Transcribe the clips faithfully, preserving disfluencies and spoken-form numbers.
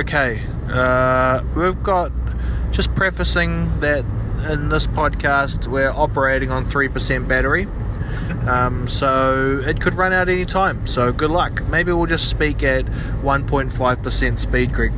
okay, uh, we've got, just prefacing that in this podcast we're operating on three percent battery, um, so it could run out any time, so good luck. Maybe we'll just speak at one point five percent speed, Greg.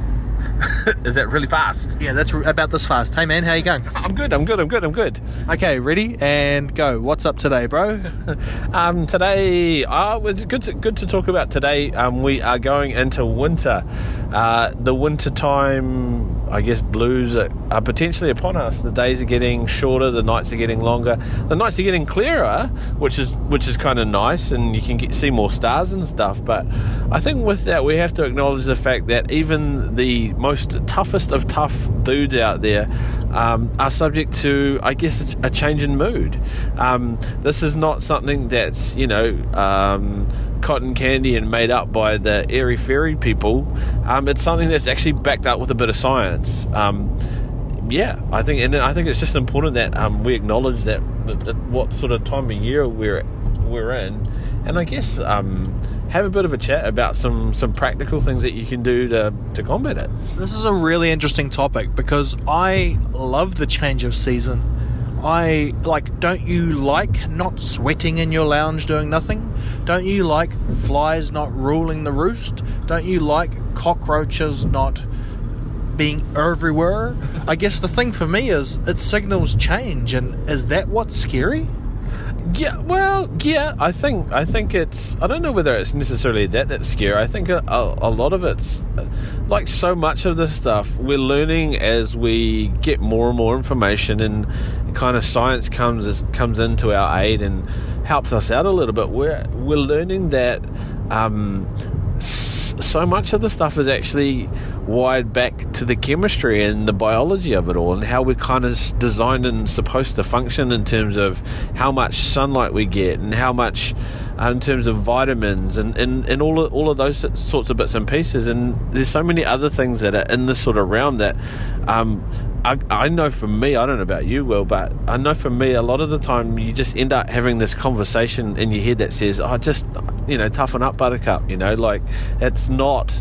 Is that really fast? Yeah, that's about this fast. Hey man, how you going? I'm good, I'm good, I'm good, I'm good. Okay, ready and go. What's up today, bro? um, today, uh, it's good to, good to talk about today. Um, we are going into winter. Uh, the winter time, I guess, blues are, are potentially upon us. The days are getting shorter, the nights are getting longer, the nights are getting clearer, which is which is kind of nice, and you can get, see more stars and stuff. But I think with that, we have to acknowledge the fact that even the most toughest of tough dudes out there um, are subject to, I guess, a change in mood. Um, this is not something that's, you know, um, cotton candy and made up by the airy fairy people. Um, it's something that's actually backed up with a bit of science. Um, yeah, I think, and I think it's just important that um, we acknowledge that, that, that what sort of time of year we're we're in, and I guess um, have a bit of a chat about some, some practical things that you can do to, to combat it. This is a really interesting topic because I love the change of season. I, like, don't you like not sweating in your lounge doing nothing? Don't you like flies not ruling the roost? Don't you like cockroaches not being everywhere? I guess the thing for me is it signals change, and is that what's scary? Yeah, well, yeah, I think I think it's, I don't know whether it's necessarily that that's scary. I think a, a, a lot of it's, like so much of this stuff, we're learning as we get more and more information, and kind of science comes comes into our aid and helps us out a little bit. We're, we're learning that um, so much of the stuff is actually wired back to the chemistry and the biology of it all, and how we're kind of designed and supposed to function in terms of how much sunlight we get, and how much uh, in terms of vitamins, and, and, and all, of, all of those sorts of bits and pieces. And there's so many other things that are in this sort of realm that um, I, I know for me, I don't know about you, Will, but I know for me, a lot of the time you just end up having this conversation in your head that says, oh, just, you know, toughen up, buttercup, you know, like, it's not,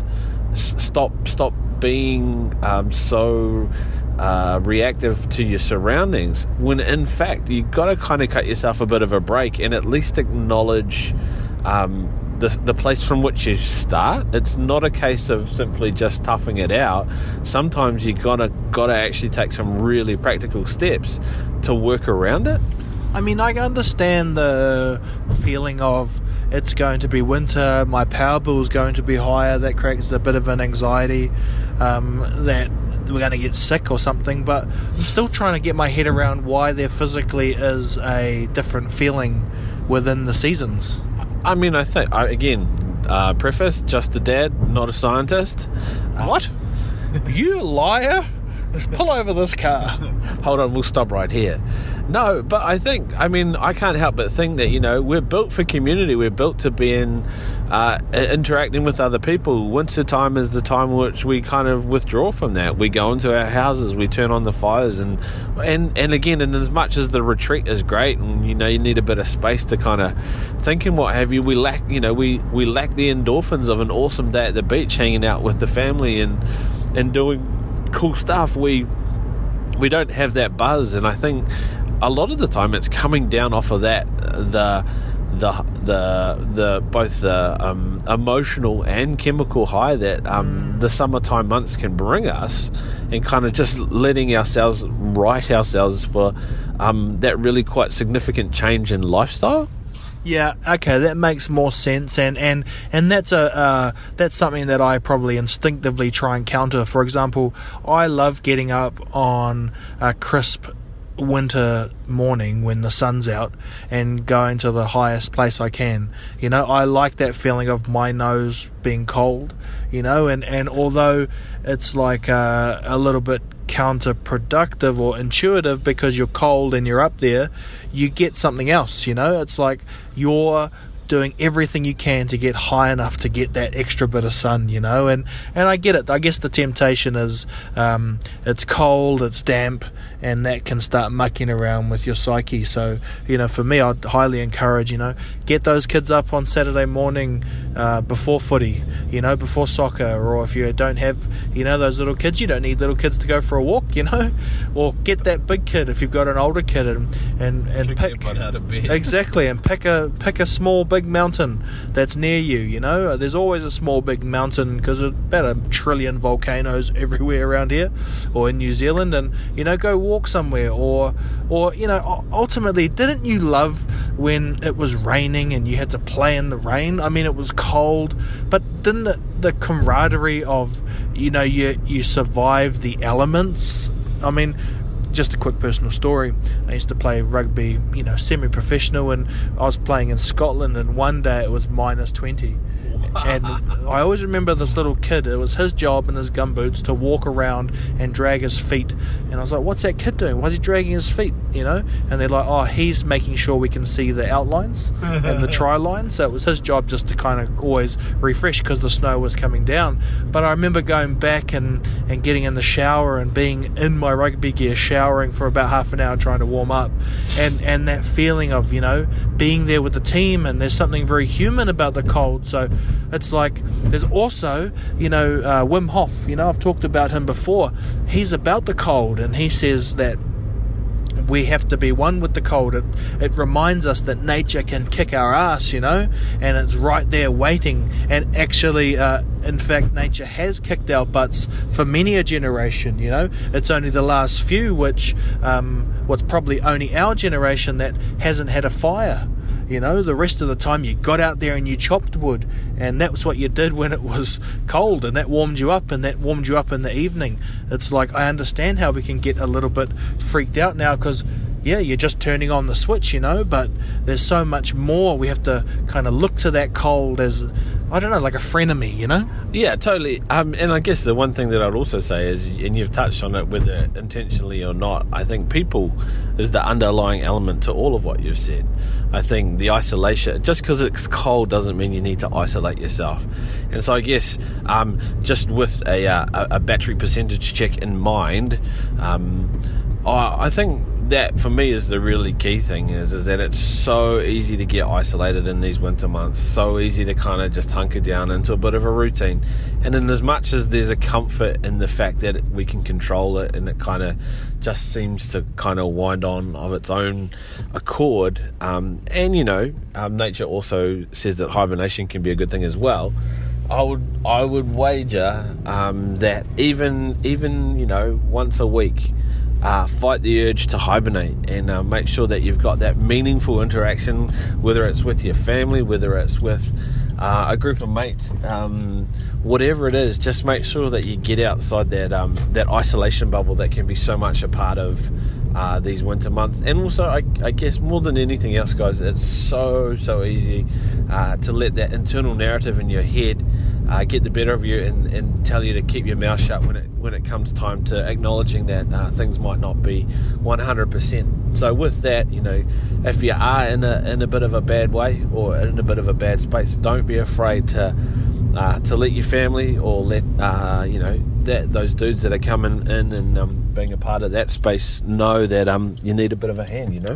stop stop being um, so uh, reactive to your surroundings, when in fact you've got to kind of cut yourself a bit of a break and at least acknowledge um, the, the place from which you start. It's not a case of simply just toughing it out. Sometimes you gotta gotta actually take some really practical steps to work around it. I mean, I understand the feeling of it's going to be winter, my power bill is going to be higher, that creates a bit of an anxiety um, that we're going to get sick or something, but I'm still trying to get my head around why there physically is a different feeling within the seasons. I mean, I think, I, again, uh, preface, just a dad, not a scientist. Uh, what? You liar! Let's pull over this car. Hold on, we'll stop right here. No, but I think, I mean, I can't help but think that, you know, we're built for community. We're built to be in, uh, interacting with other people. Winter time is the time in which we kind of withdraw from that. We go into our houses, we turn on the fires, and and, and again, and as much as the retreat is great, and, you know, you need a bit of space to kind of think and what have you, we lack, you know, we, we lack the endorphins of an awesome day at the beach, hanging out with the family and and doing cool stuff. We we don't have that buzz, and I think a lot of the time it's coming down off of that, the the the the both the um, emotional and chemical high that um, the summertime months can bring us, and kind of just letting ourselves right ourselves for um, that really quite significant change in lifestyle. Yeah, okay, that makes more sense, and, and, and that's a uh, that's something that I probably instinctively try and counter. For example, I love getting up on a crisp winter morning when the sun's out and going to the highest place I can. You know, I like that feeling of my nose being cold, you know, and, and although it's like uh, a little bit counterproductive or intuitive because you're cold and you're up there, you get something else, you know. It's like you're doing everything you can to get high enough to get that extra bit of sun, you know, and, and I get it. I guess the temptation is um, it's cold, it's damp, and that can start mucking around with your psyche. So, you know, for me, I'd highly encourage, you know, get those kids up on Saturday morning, uh, before footy, you know, before soccer, or if you don't have, you know, those little kids, you don't need little kids to go for a walk, you know, or get that big kid if you've got an older kid, and and, and pick out of bed. exactly, and pick a pick a small big mountain that's near you. You know, there's always a small big mountain because there's about a trillion volcanoes everywhere around here or in New Zealand, and you know, go walk somewhere, or or you know, ultimately, didn't you love when it was raining and you had to play in the rain? I mean, it was cold, but didn't the, the camaraderie of, you know, you you survive the elements? I mean, just a quick personal story. I used to play rugby, you know, semi-professional, and I was playing in Scotland, and one day it was minus twenty. And I always remember this little kid. It was his job in his gumboots to walk around and drag his feet. And I was like, what's that kid doing? Why is he dragging his feet? You know? And they're like, oh, he's making sure we can see the outlines and the try lines. So it was his job just to kind of always refresh because the snow was coming down. But I remember going back and, and getting in the shower and being in my rugby gear, showering for about half an hour trying to warm up. And, and that feeling of, you know, being there with the team, and there's something very human about the cold. So it's like, there's also, you know, uh, Wim Hof, you know, I've talked about him before. He's about the cold, and he says that we have to be one with the cold. It, it reminds us that nature can kick our ass, you know, and it's right there waiting. And actually, uh, in fact, nature has kicked our butts for many a generation, you know. It's only the last few, which, um, what's probably only our generation that hasn't had a fire. You know, the rest of the time you got out there and you chopped wood, and that was what you did when it was cold, and that warmed you up, and that warmed you up in the evening. It's like, I understand how we can get a little bit freaked out now because, yeah, you're just turning on the switch, you know, but there's so much more. We have to kind of look to that cold as, I don't know, like a frenemy, you know? Yeah, totally. Um, and I guess the one thing that I'd also say is, and you've touched on it whether intentionally or not, I think people is the underlying element to all of what you've said. I think the isolation, just because it's cold doesn't mean you need to isolate yourself. And so I guess um, just with a, uh, a battery percentage check in mind, um, I, I think that for me is the really key thing is, is that it's so easy to get isolated in these winter months, so easy to kind of just hunker down into a bit of a routine. And in as much as there's a comfort in the fact that we can control it and it kind of just seems to kind of wind on of its own accord, um, and you know, um, nature also says that hibernation can be a good thing as well. I would I would wager um, that even even you know once a week, Uh, fight the urge to hibernate and uh, make sure that you've got that meaningful interaction, whether it's with your family, whether it's with uh, a group of mates, um, whatever it is. Just make sure that you get outside that um, that isolation bubble that can be so much a part of uh, these winter months. And also, I, I guess more than anything else, guys, it's so so easy uh, to let that internal narrative in your head Uh, get the better of you and, and tell you to keep your mouth shut when it when it comes time to acknowledging that uh, things might not be one hundred percent. So with that, you know, if you are in a in a bit of a bad way or in a bit of a bad space, don't be afraid to uh, to let your family or let uh, you know that those dudes that are coming in and um, being a part of that space know that um you need a bit of a hand, you know.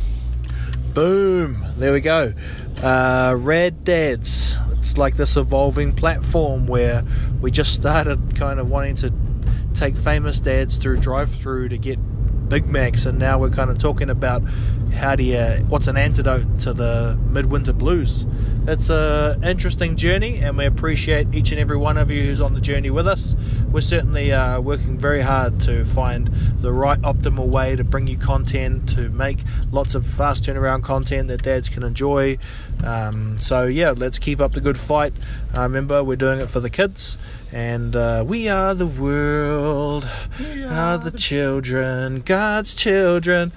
Boom, there we go. uh, Rad Dads. It's like this evolving platform where we just started kind of wanting to take famous dads through drive-through to get Big Macs, and now we're kind of talking about how do you, what's an antidote to the midwinter blues. It's a interesting journey, and we appreciate each and every one of you who's on the journey with us. We're certainly uh, working very hard to find the right optimal way to bring you content, to make lots of fast turnaround content that dads can enjoy. Um, so yeah, let's keep up the good fight. Uh, remember, we're doing it for the kids, and uh, we are the world, we are, are the, the children, God's children.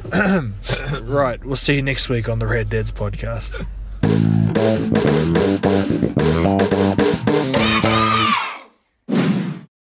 Right, we'll see you next week on the Rad Dads podcast.